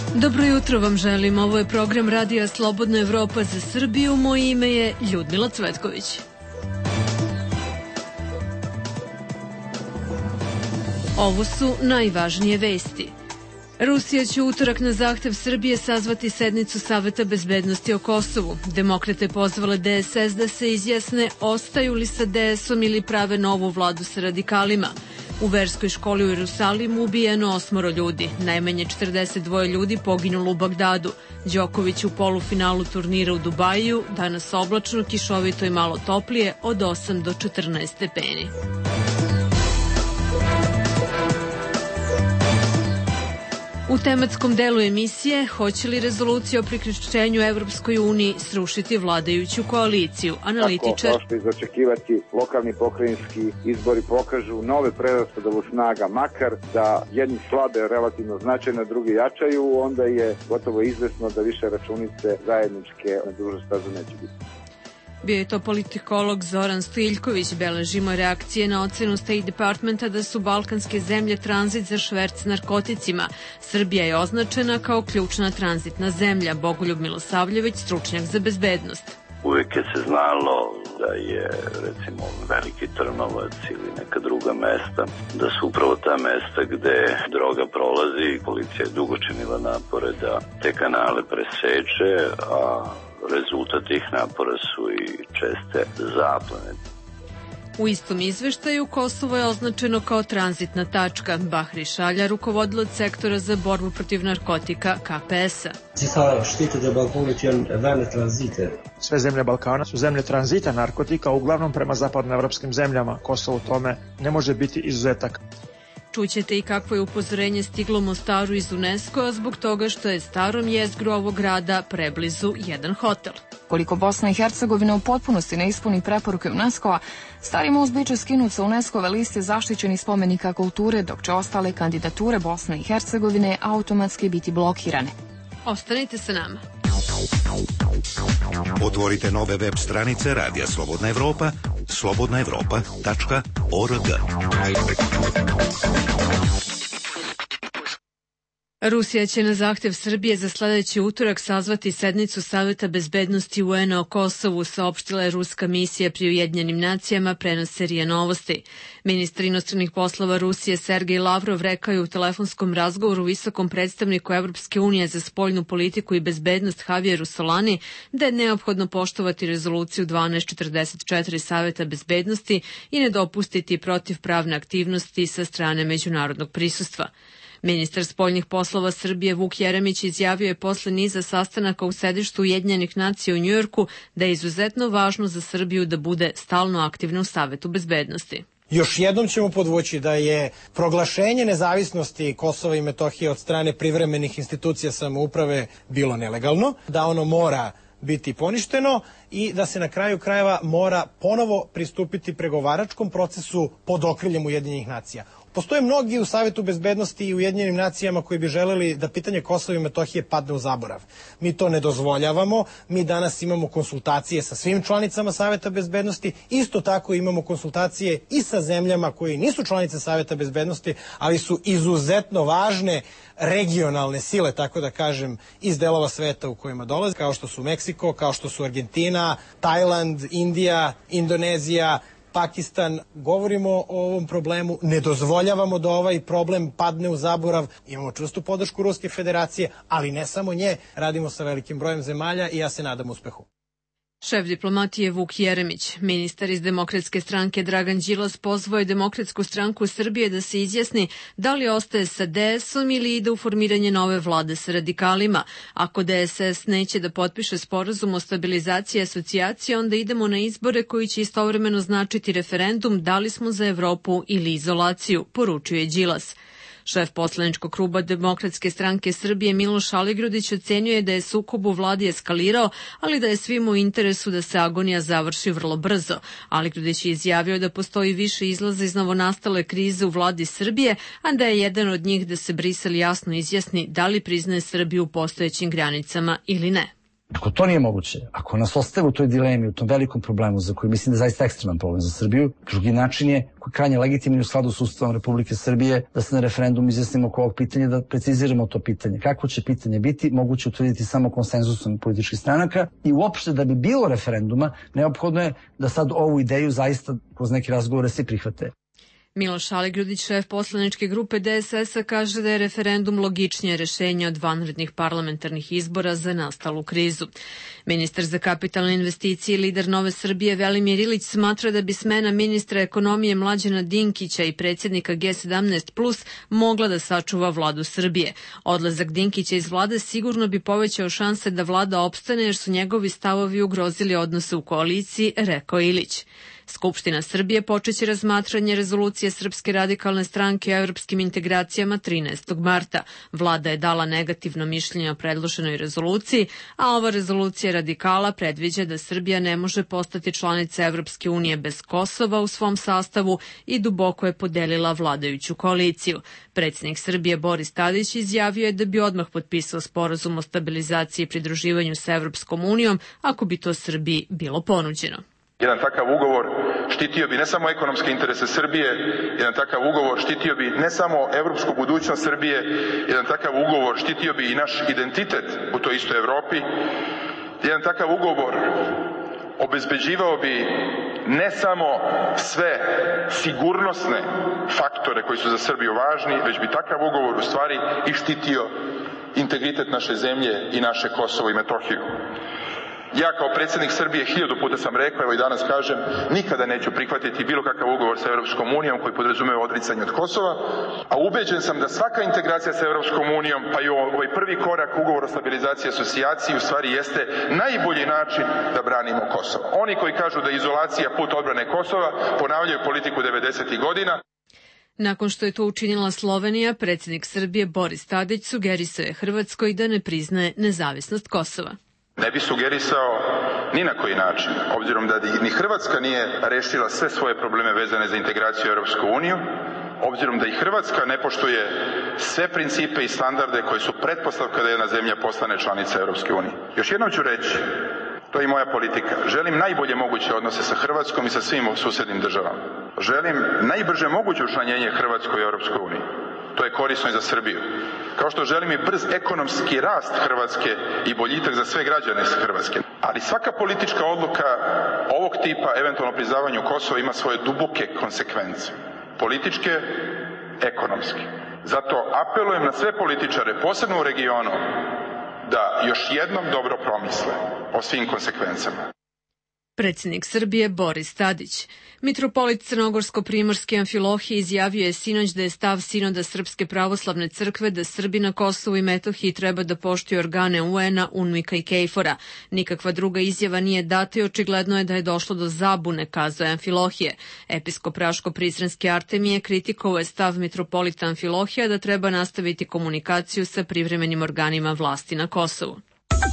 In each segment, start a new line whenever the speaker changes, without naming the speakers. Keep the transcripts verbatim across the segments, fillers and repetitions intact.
Dobro jutro vam želim. Ovo je program Radija Slobodna Evropa za Srbiju. Moje ime je Ljudmila Cvetković. Ovo su najvažnije vesti. Rusija će utorak na zahtev Srbije sazvati sednicu Saveta bezbednosti o Kosovu. Demokrate pozvale D S S da se izjasne ostaju li sa D S-om ili prave novu vladu sa radikalima. U verskoj školi u Jerusalimu ubijeno osmoro ljudi. Najmanje četrdeset dva ljudi poginulo u Bagdadu. Đoković u polufinalu turnira u Dubaju. Danas oblačno, kišovito i malo toplije od osam do četrnaest stepeni. U tematskom delu emisije, hoće li rezolucija o priključenju Evropskoj uniji srušiti vladajuću koaliciju? Analitičar...
Tako, možete izočekivati lokalni pokrajinski izbori pokažu nove preraspodelu snaga, makar da jedni slabe relativno značajno, drugi jačaju, onda je gotovo izvesno da više računice zajedničke na dužu stazu neće biti.
Bio je to politikolog Zoran Stojiljković. Beležimo reakcije na ocenu State Departmenta da su balkanske zemlje tranzit za šverc narkoticima. Srbija je označena kao ključna tranzitna zemlja. Bogoljub Milosavljević, stručnjak za bezbednost.
Uvijek je se znalo da je, recimo, Veliki Trnovac ili neka druga mesta, da su upravo ta mesta gde droga prolazi. Policija je dugo činila napore da te kanale preseče, a rezultat tih napora su i česte zaplene.
U istom izveštaju Kosovo je označeno kao tranzitna tačka. Bahri Šalja, rukovodilac sektora za borbu protiv narkotika K P S-a.
Sve zemlje Balkana su zemlje tranzita narkotika, uglavnom prema zapadnoevropskim zemljama. Kosovo u tome ne može biti izuzetak.
Čućete i kakvo je upozorenje stiglo Mostaru iz UNESCO-a zbog toga što je starom jezgru ovog grada preblizu jedan hotel.
Koliko Bosna i Hercegovina u potpunosti ne ispuni preporuke UNESCO-a, Stari most biće skinut sa UNESCO-ve liste zaštićenih spomenika kulture, dok će ostale kandidature Bosne i Hercegovine automatski biti blokirane.
Ostanite sa nama.
Otvorite nove web stranice Radija Slobodna Evropa, slobodna evropa tačka org.
Rusija će na zahtev Srbije za sledeći utorak sazvati sednicu Saveta bezbednosti U N-a o Kosovu, saopštila je ruska misija pri Ujedinjenim nacijama, prenos R I A Novosti. Ministar inostranih poslova Rusije Sergej Lavrov rekao je u telefonskom razgovoru visokom predstavniku Evropske unije za spoljnu politiku i bezbednost Javieru Solani da je neophodno poštovati rezoluciju dvanaest četrdeset četiri Saveta bezbednosti i ne dopustiti protivpravne aktivnosti sa strane međunarodnog prisustva. Ministar spoljnih poslova Srbije Vuk Jeremić izjavio je posle niza sastanaka u sedištu Ujedinjenih nacija u Njujorku da je izuzetno važno za Srbiju da bude stalno aktivna u Savetu bezbednosti.
Još jednom ćemo podvući da je proglašenje nezavisnosti Kosova i Metohije od strane privremenih institucija samouprave bilo nelegalno, da ono mora biti poništeno i da se na kraju krajeva mora ponovo pristupiti pregovaračkom procesu pod okriljem Ujedinjenih nacija. Postoje mnogi u Savetu bezbednosti i Ujedinjenim nacijama koji bi želeli da pitanje Kosova i Metohije padne u zaborav. Mi to ne dozvoljavamo. Mi danas imamo konsultacije sa svim članicama Saveta bezbednosti. Isto tako imamo konsultacije i sa zemljama koje nisu članice Saveta bezbednosti, ali su izuzetno važne regionalne sile, tako da kažem, iz delova sveta u kojima dolaze, kao što su Meksiko, kao što su Argentina, Tajland, Indija, Indonezija, Pakistan. Govorimo o ovom problemu, ne dozvoljavamo da ovaj problem padne u zaborav. Imamo čvrstu podršku Ruske federacije, ali ne samo nje, radimo sa velikim brojem zemalja i ja se nadam uspehu.
Šef diplomatije Vuk Jeremić. Ministar iz Demokratske stranke Dragan Đilas pozvao je Demokratsku stranku Srbije da se izjasni da li ostaje sa D S-om ili ide u formiranje nove vlade sa radikalima. Ako D S S neće da potpiše sporazum o stabilizaciji asocijacije, onda idemo na izbore koji će istovremeno značiti referendum da li smo za Evropu ili izolaciju, poručuje Đilas. Šef poslaničkog kluba Demokratske stranke Srbije Miloš Aligrudić ocenio je da je sukob u vladi eskalirao, ali da je svima u interesu da se agonija završi vrlo brzo. Aligrudić je izjavio da postoji više izlaza iz novonastale krize u vladi Srbije, a da je jedan od njih da se Brisel jasno izjasni da li priznaje Srbiju u postojećim granicama ili ne.
Ako to nije moguće, ako nas ostave u toj dilemi, u tom velikom problemu za koji mislim da je zaista ekstreman problem za Srbiju, drugi način je koji je krajnje legitiman u skladu s Ustavom Republike Srbije da se na referendum izjasnimo oko ovog pitanja, da preciziramo to pitanje. Kako će pitanje biti, moguće utvrditi samo konsenzusom političkih stranaka i uopšte da bi bilo referenduma, neophodno je da sad ovu ideju zaista kroz neke razgovore svi prihvate.
Miloš Aligrudić, šef poslaničke grupe D S S-a, kaže da je referendum logičnije rešenje od vanrednih parlamentarnih izbora za nastalu krizu. Ministar za kapitalne investicije i lider Nove Srbije Velimir Ilić smatra da bi smena ministra ekonomije Mlađana Dinkića i predsjednika G sedamnaest plus mogla da sačuva vladu Srbije. Odlazak Dinkića iz vlade sigurno bi povećao šanse da vlada opstane jer su njegovi stavovi ugrozili odnose u koaliciji, rekao Ilić. Skupština Srbije počeće razmatranje rezolucije Srpske radikalne stranke o evropskim integracijama trinaestog marta. Vlada je dala negativno mišljenje o predloženoj rezoluciji, a ova rezolucija radikala predviđa da Srbija ne može postati članica Evropske unije bez Kosova u svom sastavu i duboko je podelila vladajuću koaliciju. Predsjednik Srbije Boris Tadić izjavio je da bi odmah potpisao sporazum o stabilizaciji i pridruživanju sa Evropskom unijom ako bi to Srbiji bilo ponuđeno.
Jedan takav ugovor štitio bi ne samo ekonomske interese Srbije, jedan takav ugovor štitio bi ne samo evropsku budućnost Srbije, jedan takav ugovor štitio bi i naš identitet u toj istoj Evropi, jedan takav ugovor obezbeđivao bi ne samo sve sigurnosne faktore koji su za Srbiju važni, već bi takav ugovor u stvari i štitio integritet naše zemlje i naše Kosovo i Metohiju. Ja kao predsjednik Srbije hiljadu puta sam rekao, evo i danas kažem, nikada neću prihvatiti bilo kakav ugovor sa Evropskom unijom koji podrazumeva odricanje od Kosova, a ubeđen sam da svaka integracija sa Evropskom unijom, pa i ovaj prvi korak ugovor o stabilizaciji i asocijaciji u stvari jeste najbolji način da branimo Kosovo. Oni koji kažu da je izolacija put odbrane Kosova ponavljaju politiku devedesetih godina.
Nakon što je to učinila Slovenija, predsjednik Srbije Boris Tadić sugerisao je Hrvatskoj da ne priznaje nezavisnost Kosova.
Ne bi sugerisao ni na koji način, obzirom da ni Hrvatska nije rešila sve svoje probleme vezane za integraciju u Europsku uniju, obzirom da i Hrvatska ne poštuje sve principe i standarde koji su pretpostavka da jedna zemlja postane članica Europske unije. Još jednom ću reći, to je i moja politika. Želim najbolje moguće odnose sa Hrvatskom i sa svim susednim državama. Želim najbrže moguće učlanjenje Hrvatskoj u Europskoj uniji. To je korisno i za Srbiju. Kao što želim i brz ekonomski rast Hrvatske i boljitak za sve građane Hrvatske. Ali svaka politička odluka ovog tipa, eventualno priznavanju Kosova, ima svoje duboke konsekvence. Političke, ekonomske. Zato apelujem na sve političare, posebno u regionu, da još jednom dobro promisle o svim konsekvencama.
Predsjednik Srbije Boris Tadić. Mitropolit Crnogorsko-primorski Amfilohije izjavio je sinoć da je stav Sinoda Srpske pravoslavne crkve da Srbi na Kosovu i Metohiji treba da poštuju organe U N-a, UNMIK-a i Kejfora. Nikakva druga izjava nije data i očigledno je da je došlo do zabune, kazao je Amfilohije. Episkop Raško-Prizrenski Artemije kritikovao je stav mitropolita Amfilohija da treba nastaviti komunikaciju sa privremenim organima vlasti na Kosovu.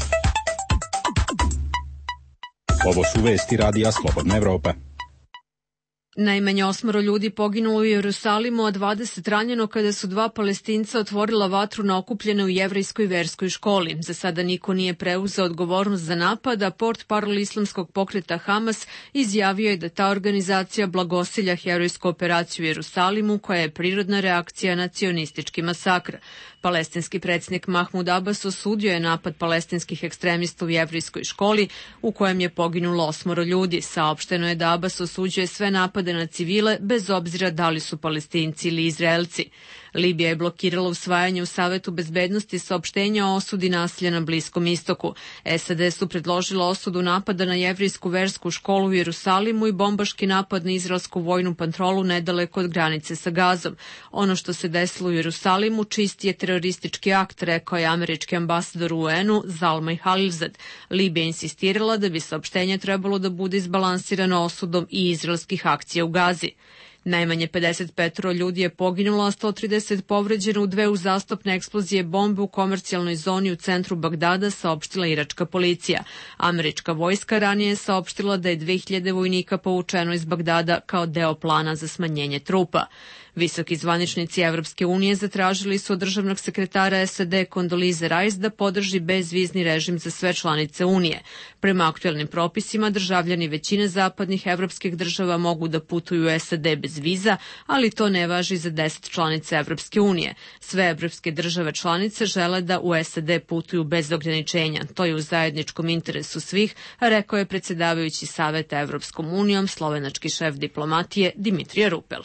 Ovo su vesti radija Slobodna Evropa.
Najmanje osmoro ljudi poginulo u Jerusalimu, a dvadeset ranjeno kada su dva Palestinca otvorila vatru na okupljene u jevrejskoj verskoj školi. Za sada niko nije preuzeo odgovornost za napad, a portparol islamskog pokreta Hamas izjavio je da ta organizacija blagosilja herojsku operaciju u Jerusalimu, koja je prirodna reakcija na cionistički masakr. Palestinski predsjednik Mahmud Abbas osudio je napad palestinskih ekstremista u jevrejskoj školi u kojem je poginulo osmoro ljudi. Saopšteno je da Abbas osuđuje sve napade na civile bez obzira da li su Palestinci ili Izraelci. Libija je blokirala usvajanje u Savetu bezbednosti saopštenja o osudi nasilja na Bliskom istoku. S A D su predložila osudu napada na jevrejsku versku školu u Jerusalimu i bombaški napad na izraelsku vojnu patrolu nedaleko od granice sa Gazom. Ono što se desilo u Jerusalimu čisti je teroristički akt, rekao je američki ambasador u U N-u Zalmay Khalilzad. Libija je insistirala da bi saopštenje trebalo da bude izbalansirano osudom i izraelskih akcija u Gazi. Najmanje pedeset pet ljudi je poginulo, a sto trideset povređeno u dve uzastopne eksplozije bombe u komercijalnoj zoni u centru Bagdada, saopštila iračka policija. Američka vojska ranije je saopštila da je dve hiljade vojnika povučeno iz Bagdada kao deo plana za smanjenje trupa. Visoki zvaničnici Evropske unije zatražili su od državnog sekretara S A D Condoleezza Rice da podrži bezvizni režim za sve članice Unije. Prema aktuelnim propisima, državljani većine zapadnih evropskih država mogu da putuju u S A D bez viza, ali to ne važi za deset članica Evropske unije. Sve evropske države članice žele da u S A D putuju bez ograničenja. To je u zajedničkom interesu svih, rekao je predsjedavajući Saveta Evropskom unijom, slovenački šef diplomatije Dimitrije Rupel.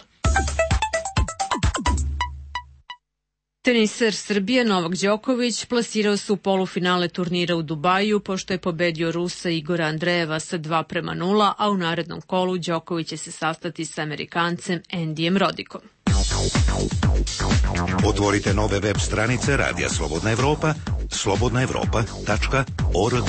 Teniser Srbije Novak Đoković plasirao se u polufinale turnira u Dubaju pošto je pobedio Rusa Igora Andrejeva sa dva prema nula, a u narednom kolu Đoković će se sastati sa Amerikancem Andyjem Rodikom.
Otvorite nove web stranice Radija Slobodna Evropa, slobodna evropa tačka org.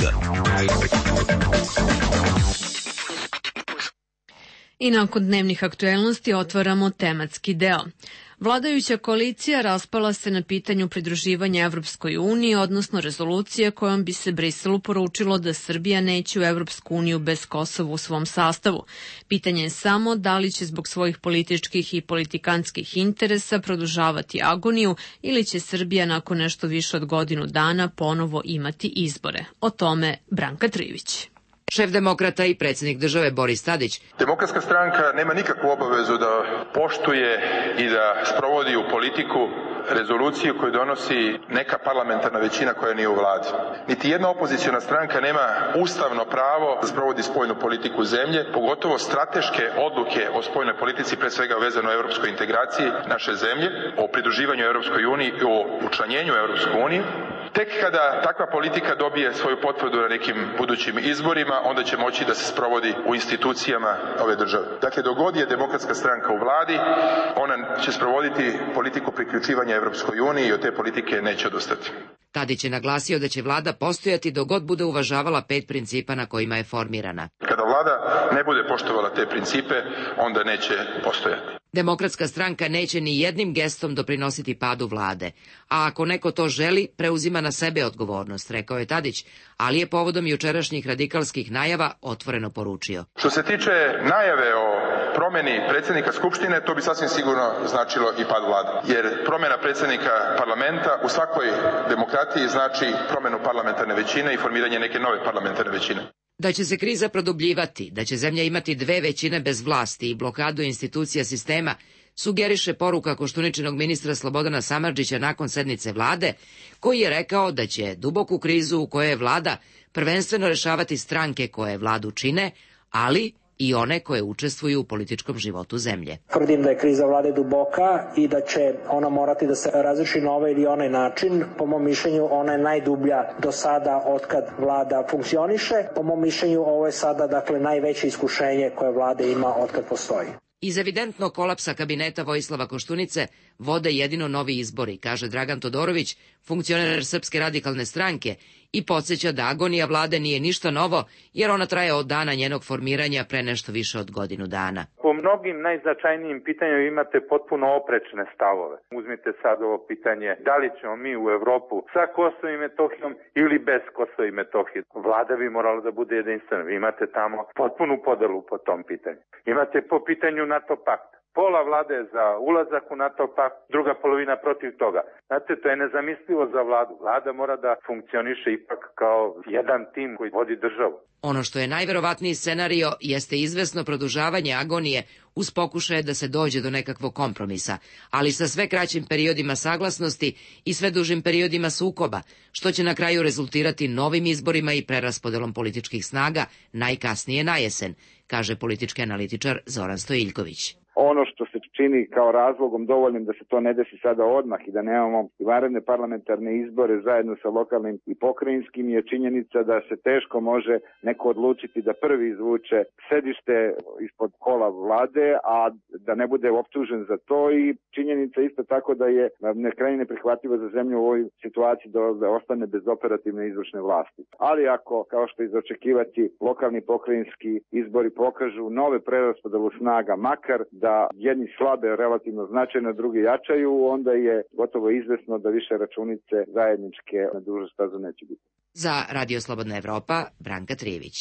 I nakon dnevnih aktuelnosti otvaramo tematski deo. Vladajuća koalicija raspala se na pitanju pridruživanja Evropskoj uniji, odnosno rezolucije kojom bi se Briselu poručilo da Srbija neće u Evropsku uniju bez Kosova u svom sastavu. Pitanje je samo da li će zbog svojih političkih i politikantskih interesa produžavati agoniju ili će Srbija nakon nešto više od godinu dana ponovo imati izbore. O tome Branka Trivić.
Šef demokrata i predsjednik države Boris Tadić.
Demokratska stranka nema nikakvu obavezu da poštuje i da sprovodi u politiku rezoluciju koju donosi neka parlamentarna većina koja nije u vladi. Niti jedna opoziciona stranka nema ustavno pravo da sprovodi spoljnu politiku zemlje, pogotovo strateške odluke o spoljnoj politici, pre svega vezano o evropskoj integraciji naše zemlje, o pridruživanju Evropskoj uniji i o učlanjenju u Evropsku uniju. Tek kada takva politika dobije svoju potvrdu na nekim budućim izborima, onda će moći da se sprovodi u institucijama ove države. Dakle, dok god je Demokratska stranka u vladi, ona će sprovoditi politiku priključivanja Evropskoj uniji i od te politike neće odustati.
Tadić je naglasio da će vlada postojati dok god bude uvažavala pet principa na kojima je formirana.
Kada vlada ne bude poštovala te principe, onda neće postojati.
Demokratska stranka neće ni jednim gestom doprinositi padu vlade, a ako neko to želi, preuzima na sebe odgovornost, rekao je Tadić, ali je povodom jučerašnjih radikalskih najava otvoreno poručio.
Što se tiče najave o promeni predsjednika Skupštine, to bi sasvim sigurno značilo i pad vlade, jer promjena predsjednika parlamenta u svakoj demokratiji znači promjenu parlamentarne većine i formiranje neke nove parlamentarne većine.
Da će se kriza produbljivati, da će zemlja imati dve većine bez vlasti i blokadu institucija sistema, sugeriše poruka Koštuničinog ministra Slobodana Samardžića nakon sednice vlade, koji je rekao da će duboku krizu u kojoj je vlada prvenstveno rešavati stranke koje vladu čine, ali i one koje učestvuju u političkom životu zemlje.
Tvrdim da je kriza vlade duboka i da će ona morati da se razreši na ovaj ili onaj način. Po mom mišljenju ona je najdublja do sada otkad vlada funkcioniše. Po mom mišljenju ovo je sada dakle najveće iskušenje koje vlada ima otkad postoji.
Iz evidentnog kolapsa kabineta Vojislava Koštunice vode jedino novi izbori, kaže Dragan Todorović, funkcioner Srpske radikalne stranke, i podsjeća da agonija vlade nije ništa novo, jer ona traje od dana njenog formiranja pre nešto više od godinu dana.
Po mnogim najznačajnijim pitanjima imate potpuno oprečne stavove. Uzmite sad ovo pitanje, da li ćemo mi u Evropu sa Kosovom i Metohijom ili bez Kosova i Metohije. Vlada bi morala da bude jedinstvena. Vi imate tamo potpunu podelu po tom pitanju. Imate po pitanju NATO pakta. Pola vlade je za ulazak u NATO pakt, druga polovina protiv toga. Znate, to je nezamislivo za vladu. Vlada mora da funkcioniše ipak kao jedan tim koji vodi državu.
Ono što je najverovatniji scenario jeste izvesno produžavanje agonije uz pokušaje da se dođe do nekakvog kompromisa, ali sa sve kraćim periodima saglasnosti i sve dužim periodima sukoba, što će na kraju rezultirati novim izborima i preraspodelom političkih snaga najkasnije na jesen, kaže politički analitičar Zoran Stojiljković.
Ono što se čini kao razlogom dovoljnim da se to ne desi sada odmah i da nemamo vanredne parlamentarne izbore zajedno sa lokalnim i pokrajinskim je činjenica da se teško može neko odlučiti da prvi izvuče sedište ispod kola vlade, a da ne bude optužen za to, i činjenica isto tako da je krajnje neprihvatljivo za zemlju u ovoj situaciji da ostane bez operativne izvršne vlasti. Ali ako, kao što je za očekivati, lokalni i pokrajinski izbori pokažu nove preraspodelu snaga, makar da jedni slabe relativno značajno, drugi jačaju, onda je gotovo izvesno da više računice zajedničke na dužu stazu neće biti.
Za Radio Slobodna Evropa, Branka Trivić.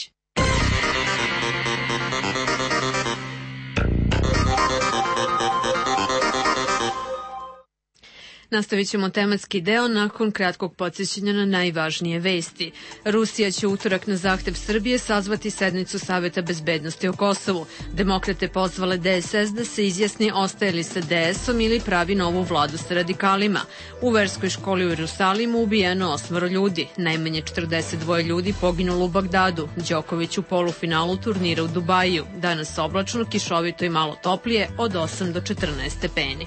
Nastavit ćemo tematski deo nakon kratkog podsjećanja na najvažnije vesti. Rusija će utorak na zahtev Srbije sazvati sednicu Saveta bezbednosti o Kosovu. Demokrate pozvale D S S da se izjasni ostaje li sa D S-om ili pravi novu vladu sa radikalima. U verskoj školi u Jerusalimu ubijeno osmoro ljudi. Najmanje četrdeset dva ljudi poginulo u Bagdadu. Đoković u polufinalu turnira u Dubaju. Danas oblačno, kišovito i malo toplije od osam do četrnaest stepeni.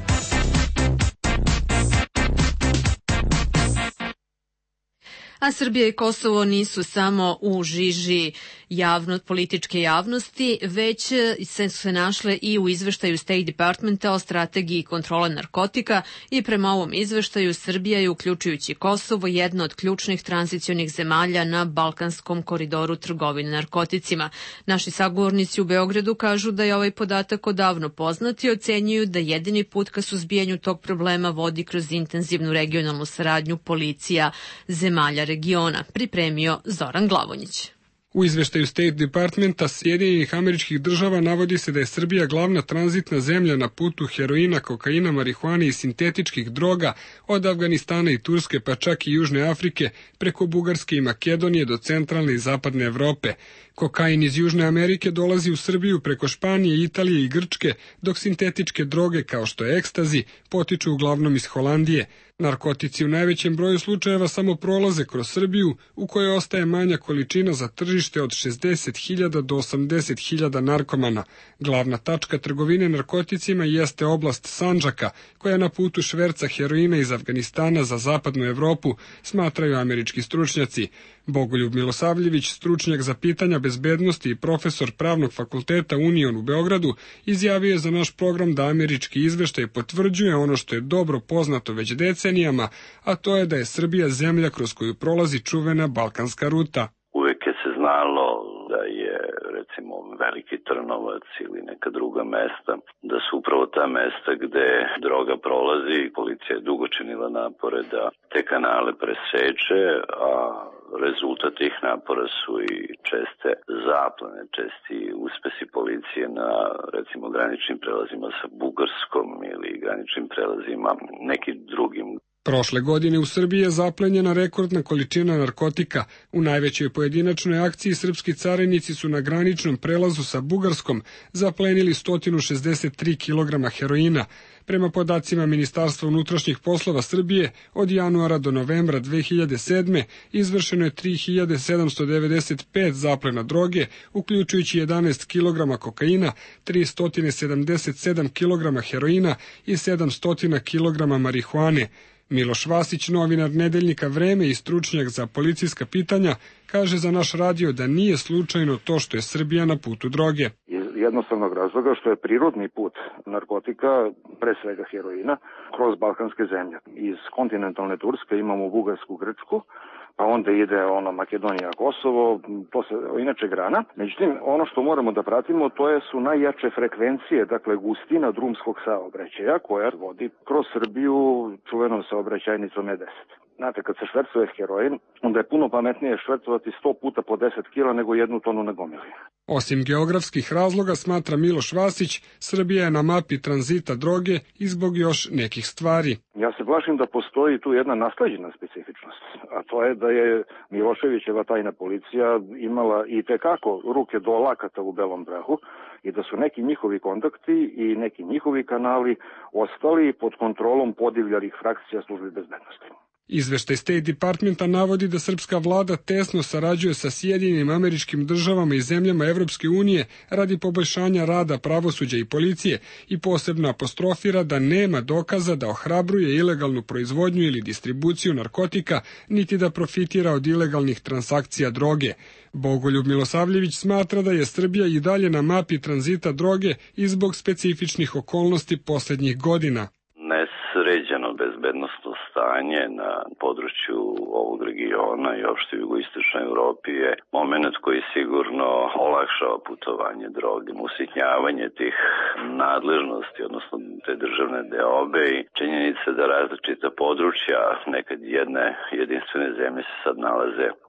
A Srbija i Kosovo nisu samo u žiži javno, političke javnosti, već se su se našle i u izveštaju State Departmenta o strategiji kontrole narkotika i prema ovom izveštaju Srbija je, uključujući Kosovo, jedna od ključnih tranzicionih zemalja na Balkanskom koridoru trgovine narkoticima. Naši sagovornici u Beogradu kažu da je ovaj podatak odavno poznat i ocenjuju da jedini put ka suzbijanju tog problema vodi kroz intenzivnu regionalnu saradnju policija zemalja regiona, pripremio Zoran Glavonjić.
U izveštaju State Departmenta Sjedinjenih Američkih Država navodi se da je Srbija glavna tranzitna zemlja na putu heroina, kokaina, marihuane i sintetičkih droga od Afganistana i Turske pa čak i Južne Afrike preko Bugarske i Makedonije do centralne i zapadne Evrope. Kokain iz Južne Amerike dolazi u Srbiju preko Španije, Italije i Grčke, dok sintetičke droge kao što je ekstazi potiču uglavnom iz Holandije. Narkotici u najvećem broju slučajeva samo prolaze kroz Srbiju, u kojoj ostaje manja količina za tržište od šezdeset hiljada do osamdeset hiljada narkomana. Glavna tačka trgovine narkoticima jeste oblast Sandžaka, koja je na putu šverca heroina iz Afganistana za zapadnu Evropu, smatraju američki stručnjaci. Bogoljub Milosavljević, stručnjak za pitanja bezbednosti i profesor Pravnog fakulteta Union u Beogradu, izjavio je za naš program da američki izveštaj potvrđuje ono što je dobro poznato već decenijama, a to je da je Srbija zemlja kroz koju prolazi čuvena balkanska ruta.
Uvek je se znalo da je, recimo, Veliki Trnovac ili neka druga mesta, da su upravo ta mesta gde droga prolazi. Policija je dugo činila napore da te kanale preseče, a rezultat tih napora su i česte zaplene, česti uspesi policije na, recimo, graničnim prelazima sa Bugarskom ili graničnim prelazima nekim drugim.
Prošle godine u Srbiji je zaplenjena rekordna količina narkotika. U najvećoj pojedinačnoj akciji srpski carinici su na graničnom prelazu sa Bugarskom zaplenili sto šezdeset tri kilograma heroina. Prema podacima Ministarstva unutrašnjih poslova Srbije, od januara do novembra dve hiljade sedme izvršeno je tri hiljade sedamsto devedeset pet zaplena droge, uključujući jedanaest kilograma kokaina, tristo sedamdeset sedam kilograma heroina i sedamsto kilograma marihuane. Miloš Vasić, novinar nedeljnika Vreme i stručnjak za policijska pitanja, kaže za naš radio da nije slučajno to što je Srbija na putu droge.
Iz jednostavnog razloga što je prirodni put narkotika, pre svega heroina, kroz balkanske zemlje. Iz kontinentalne Turske imamo Bugarsku, Grčku, pa onda ide ono Makedonija, Kosovo, to se inače grana. Međutim, ono što moramo da pratimo, to je su najjače frekvencije, dakle gustina drumskog saobraćaja koja vodi kroz Srbiju čuvenom saobraćajnicom E deset. Znate, kad se švercuje heroin, onda je puno pametnije švercovati sto puta po deset kila nego jednu tonu na gomili.
Osim geografskih razloga, smatra Miloš Vasić, Srbija je na mapi tranzita droge i zbog još nekih stvari.
Ja se plašim da postoji tu jedna nasleđena specifičnost, a to je da je Miloševićeva tajna policija imala i tekako ruke do lakata u Belom Brahu i da su neki njihovi kontakti i neki njihovi kanali ostali pod kontrolom podivljalih frakcija službi bezbednosti.
Izveštaj State Departmenta navodi da srpska vlada tesno sarađuje sa Sjedinjenim Američkim Državama i zemljama Evropske unije radi poboljšanja rada pravosuđa i policije i posebno apostrofira da nema dokaza da ohrabruje ilegalnu proizvodnju ili distribuciju narkotika, niti da profitira od ilegalnih transakcija droge. Bogoljub Milosavljević smatra da je Srbija i dalje na mapi tranzita droge i zbog specifičnih okolnosti poslednjih godina.
Nesređeno bezbednosno stanje na području ovog regiona i opšte u jugoistočnoj Evropi je moment koji sigurno olakšava putovanje droge, usitnjavanje tih nadležnosti, odnosno te državne deobe i činjenica da različita područja nekad jedne jedinstvene zemlje se sad nalaze u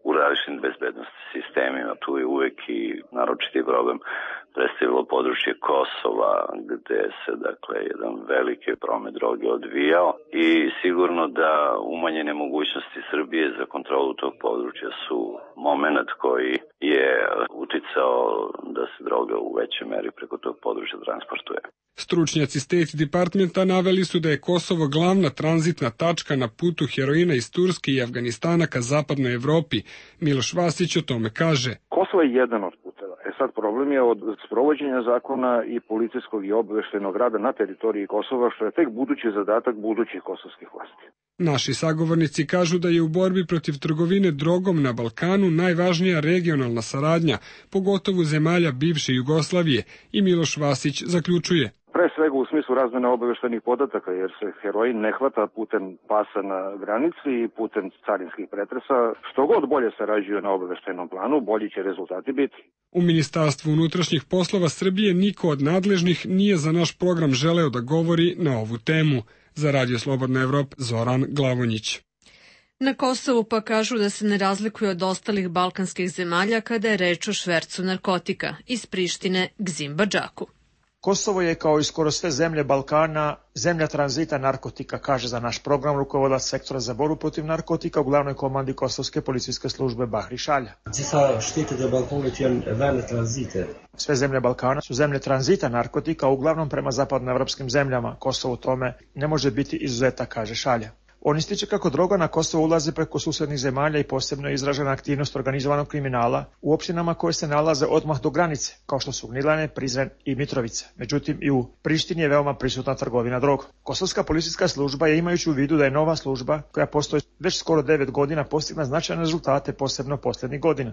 u različitim bezbednosti sistemima. Tu je uvek i naročiti problem predstavilo područje Kosova, gde se dakle jedan veliki promet droge odvijao i sigurno da umanjene mogućnosti Srbije za kontrolu tog područja su moment koji je uticao da se droga u većoj meri preko tog područja transportuje.
Stručnjaci State Departmenta naveli su da je Kosovo glavna tranzitna tačka na putu heroina iz Turske i Afganistana ka zapadnoj Evropi. Miloš Vasić o tome kaže.
Kosovo je jedan od puteva. E sad problem je od sprovođenja zakona i policijskog i obaveštajnog rada na teritoriji Kosova, što je tek budući zadatak budućih kosovskih vlasti.
Naši sagovornici kažu da je u borbi protiv trgovine drogom na Balkanu najvažnija regionalna saradnja, pogotovo zemalja bivše Jugoslavije, i Miloš Vasić zaključuje.
Pre svega u smislu razmene obaveštajnih podataka, jer se heroin ne hvata putem pasa na granici i putem carinskih pretresa. Što god bolje sarađuju na obaveštajnom planu, bolji će rezultati biti.
U Ministarstvu unutrašnjih poslova Srbije niko od nadležnih nije za naš program želeo da govori na ovu temu. Za Radio Slobodna Evropa, Zoran Glavonjić.
Na Kosovu pa kažu da se ne razlikuje od ostalih balkanskih zemalja kada je reč o švercu narkotika iz Prištine k Zimbadžaku.
Kosovo je, kao i skoro sve zemlje Balkana, zemlja tranzita narkotika, kaže za naš program rukovodilac sektora za borbu protiv narkotika u glavnoj komandi Kosovske policijske službe Bahri Šalja. Sve zemlje Balkana su zemlje tranzita narkotika, uglavnom prema zapadnoevropskim zemljama. Kosovo u tome ne može biti izuzetak, kaže Šalja. On ističe kako droga na Kosovo ulazi preko susednih zemalja i posebno je izražena aktivnost organizovanog kriminala u opštinama koje se nalaze odmah do granice, kao što su Gnjilane, Prizren i Mitrovica. Međutim, i u Prištini je veoma prisutna trgovina drogom. Kosovska policijska služba je, imajući u vidu da je nova služba koja postoji već skoro devet godina, postigla značajne rezultate, posebno posljednjih godina.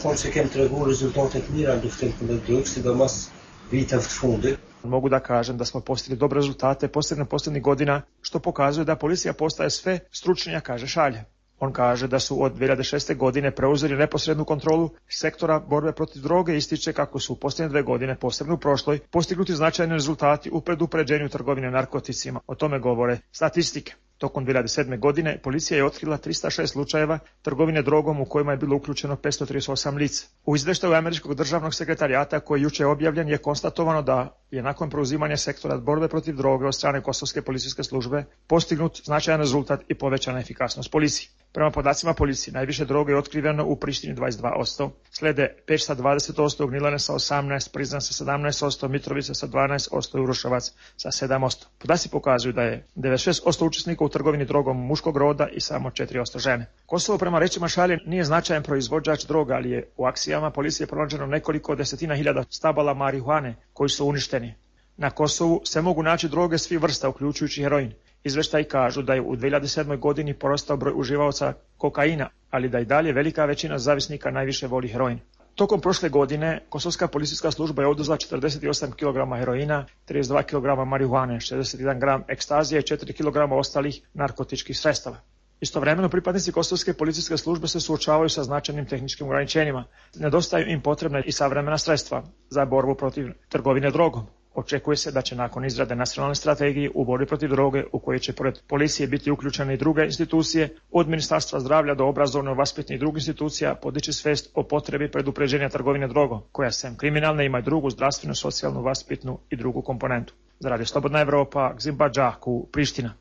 Mogu da kažem da smo postigli dobre rezultate, posebno posljednjih godina, što pokazuje da policija postaje sve stručnija, kaže Šalja. On kaže da su od dve hiljade šeste. godine preuzeli neposrednu kontrolu sektora borbe protiv droge i ističe kako su u posljednje dve godine, posebno u prošloj, postignuti značajni rezultati u predupređenju trgovine narkoticima. O tome govore statistike. Tokom dve hiljade sedme. godine policija je otkrila trista šest slučajeva trgovine drogom u kojima je bilo uključeno petsto trideset osam lica. U izveštaju Američkog državnog sekretarijata koji je juče objavljen je konstatovano da je nakon preuzimanja sektora borbe protiv droge od strane Kosovske policijske službe postignut značajan rezultat i povećana efikasnost policije. Prema podacima policije, najviše droge je otkriveno u Prištini dvadeset dva posto, slede Peć sa dvadeset posto, Gnjilane sa osamnaest posto, Prizren sa sedamnaest posto, Mitrovica sa dvanaest posto i Uroševac sa sedam posto. Podaci pokazuju da je devedeset šest posto učesnika u trgovini drogom muškog roda i samo četiri posto žene. Kosovo, prema rečima Šalje, nije značajan proizvođač droga, ali je u akcijama policije pronađeno nekoliko desetina hiljada stabala marihuane koji su uništeni. Na Kosovu se mogu naći droge svih vrsta, uključujući heroin. Izveštaji kažu da je u dve hiljade sedmoj. godini porastao broj uživaoca kokaina, ali da i dalje velika većina zavisnika najviše voli heroin. Tokom prošle godine Kosovska policijska služba je oduzela četrdeset osam kilograma heroina, trideset dva kilograma marihuane, šezdeset jedan gram ekstazije i četiri kilograma ostalih narkotičkih sredstava. Istovremeno pripadnici Kosovske policijske službe se suočavaju sa značajnim tehničkim ograničenjima. Nedostaju im potrebna i savremena sredstva za borbu protiv trgovine drogom. Očekuje se da će nakon izrade nacionalne strategije u borbi protiv droge, u kojoj će pored policije biti uključene i druge institucije, od Ministarstva zdravlja do obrazovno-vaspitnih i drugih institucija, podići svest o potrebi predupređenja trgovine drogom, koja sem kriminalne ima i drugu zdravstvenu, socijalnu, vaspitnu i drugu komponentu. Za Radio Slobodna Evropa, Zimbadžaku, Priština.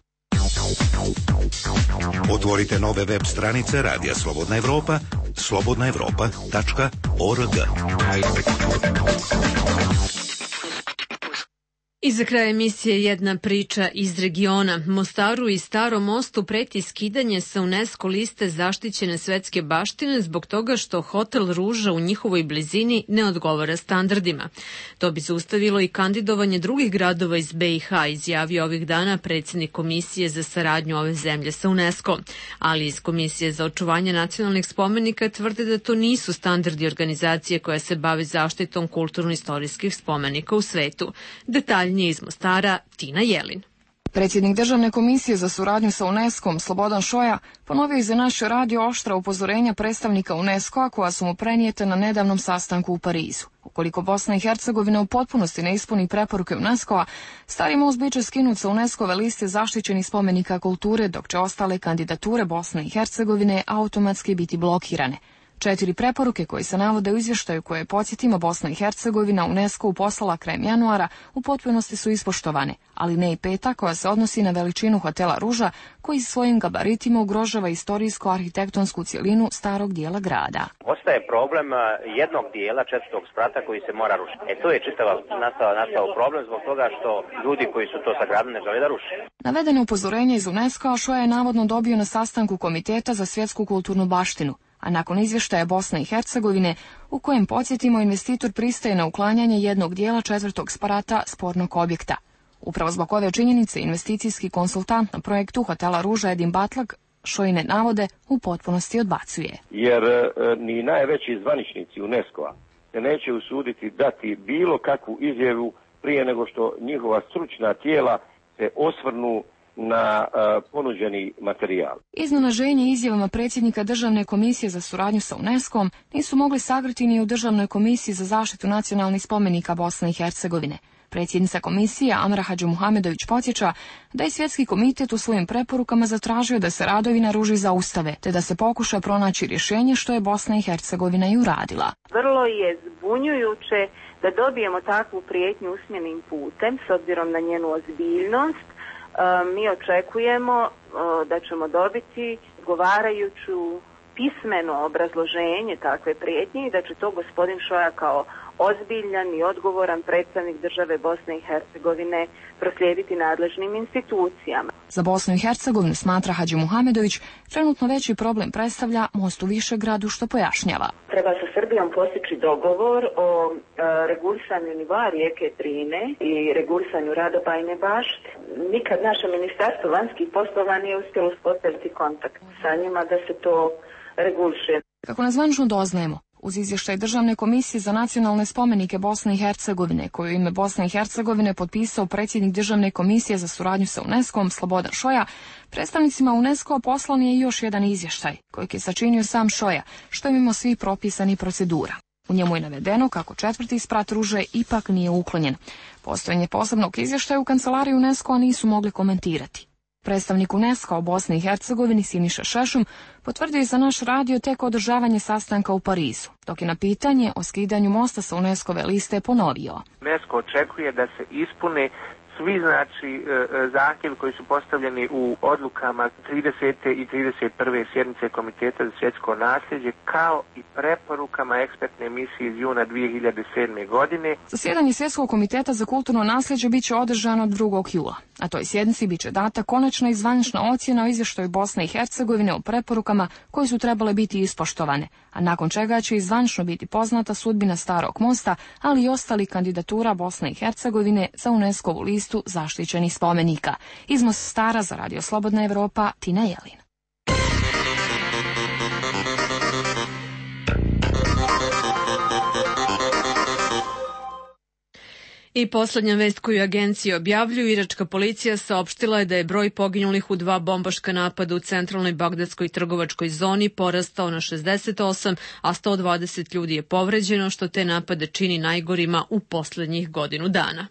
Otvorite nove web stranice Radija Slobodna Evropa, slobodna evropa tačka org.
I za kraj emisije jedna priča iz regiona. Mostaru i Starom Mostu preti skidanje sa UNESCO liste zaštićene svetske baštine zbog toga što hotel Ruža u njihovoj blizini ne odgovara standardima. To bi zaustavilo i kandidovanje drugih gradova iz B i H, izjavio ovih dana predsjednik Komisije za saradnju ove zemlje sa UNESCO. Ali iz Komisije za očuvanje nacionalnih spomenika tvrde da to nisu standardi organizacije koja se bavi zaštitom kulturno-istorijskih spomenika u svetu. Detalj iz Mostara, Tina Jelin.
Predsjednik Državne komisije za suradnju sa UNESCO-om Slobodan Šoja ponovio i za naš radio oštra upozorenja predstavnika UNESCO-a koja su mu prenijeta na nedavnom sastanku u Parizu. Ukoliko Bosna i Hercegovina u potpunosti ne ispuni preporuke UNESCO-a, Stari most bit će skinut sa UNESCO-ve liste zaštićenih spomenika kulture, dok će ostale kandidature Bosne i Hercegovine automatski biti blokirane. Četiri preporuke koje se navode u izvještaju koje, podsjetimo, Bosna i Hercegovina UNESCO poslala krajem januara u potpunosti su ispoštovane, ali ne i peta koja se odnosi na veličinu hotela Ruža koji svojim gabaritima ugrožava istorijsko-arhitektonsku cjelinu starog dijela grada.
Ostaje problem jednog dijela četvrtog sprata koji se mora rušiti. E to je čitava nastao, nastao problem zbog toga što ljudi koji su to sagradili ne žele da ruše.
Navedeno upozorenje iz UNESCO Šoja je navodno dobio na sastanku Komiteta za svjetsku kulturnu baštinu, a nakon izvještaja Bosne i Hercegovine, u kojem, podsjetimo, investitor pristaje na uklanjanje jednog dijela četvrtog sprata spornog objekta. Upravo zbog ove činjenice investicijski konsultant na projektu hotela Ruža Edin Batlak Šojine navode u potpunosti odbacuje.
Jer e, ni najveći zvaničnici UNESCO-a se neće usuditi dati bilo kakvu izjavu prije nego što njihova stručna tijela se osvrnu na uh, ponuđeni materijal.
Iznenaženje izjavama predsjednika Državne komisije za suradnju sa UNESCO-om nisu mogli sagrati ni u Državnoj komisiji za zaštitu nacionalnih spomenika Bosne i Hercegovine. Predsjednica komisije Amra Hadžimuhamedović podsjeća da je Svjetski komitet u svojim preporukama zatražio da se radovi na Ruži zaustave, te da se pokuša pronaći rješenje, što je Bosna i Hercegovina i uradila.
Vrlo je zbunjujuće da dobijemo takvu prijetnju usmenim putem, s obzirom na njenu ozbiljnost. Mi očekujemo da ćemo dobiti odgovarajuću pismeno obrazloženje takve prijetnje i da će to gospodin Šoja kao ozbiljan i odgovoran predstavnik države Bosne i Hercegovine proslijediti nadležnim institucijama.
Za Bosnu i Hercegovinu, smatra Hadžimuhamedović, trenutno veći problem predstavlja most u Višegradu, što pojašnjava.
Treba sa Srbijom postići dogovor o e, regulisanju nivoa rijeke Drine i regulisanju Radobajne bašte. Nikad naše ministarstvo vanjskih poslova nije uspjelo uspostaviti kontakt sa njima da se to reguliše.
Kako nazvanično doznajemo, uz izvještaj Državne komisije za nacionalne spomenike Bosne i Hercegovine, koju ime Bosne i Hercegovine potpisao predsjednik Državne komisije za suradnju sa UNESCO-om Slobodan Šoja, predstavnicima UNESCO poslan je još jedan izvještaj, kojeg je sačinio sam Šoja, što je mimo svih propisanih procedura. U njemu je navedeno kako četvrti sprat Ruže ipak nije uklonjen. Postojanje posebnog izvještaja u kancelariji UNESCO-a nisu mogli komentirati. Predstavnik UNESCO u Bosni i Hercegovini Siniša Šešum potvrdio je za naš radio tek održavanje sastanka u Parizu, dok je na pitanje o skidanju mosta sa UNESCO-ve liste ponovio.
UNESCO očekuje da se ispune svi znači zahtjevi koji su postavljeni u odlukama tridesete i trideset prve sjednice Komiteta za svjetsko nasljeđe, kao i preporukama ekspertne misije iz juna dvije hiljade sedme. godine.
Zasjedanje Svjetskog komiteta za kulturno nasljeđe biće održano drugog jula, a toj sjednici biće data konačna i zvanična ocjena o izvještaju Bosne i Hercegovine o preporukama koje su trebale biti ispoštovane, a nakon čega će i zvanično biti poznata sudbina Starog mosta, ali i ostali kandidatura Bosne i Hercegovine za UNESCO-vu listu zaštićenih spomenika. Iz Mostara za Radio Slobodna Evropa, Tina Jelin.
I posljednja vest koju agencije objavljuju, iračka policija saopštila je da je broj poginulih u dva bombaška napada u centralnoj bagdadskoj trgovačkoj zoni porastao na šezdeset osam, a sto dvadeset ljudi je povređeno, što te napade čini najgorima u posljednjih godinu dana.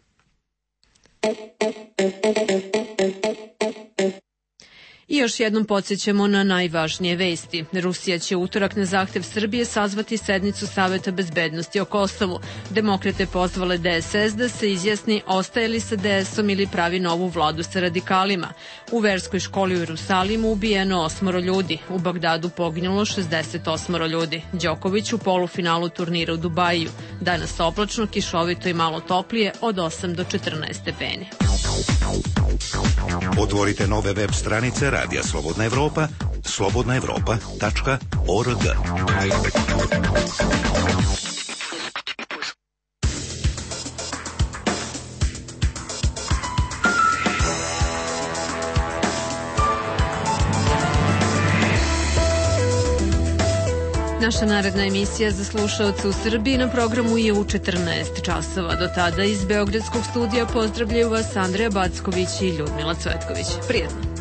I još jednom podsjećamo na najvažnije vesti. Rusija će utorak na zahtev Srbije sazvati sednicu Saveta bezbednosti o Kosovu. Demokrate pozvale D S S da se izjasni ostaje li sa D S-om ili pravi novu vladu sa radikalima. U verskoj školi u Jerusalimu ubijeno osmoro ljudi. U Bagdadu poginulo šezdeset osam ljudi. Đoković u polufinalu turnira u Dubaju. Danas oblačno, kišovito i malo toplije od osam do četrnaest stepeni.
Otvorite nove web stranice Radija Slobodna Evropa, slobodna evropa tačka org.
Naša naredna emisija za slušaoce u Srbiji na programu je u četrnaest časova. Do tada iz Beogradskog studija pozdravljaju vas Andreja Backović i Ljudmila Cvetković. Prijetno!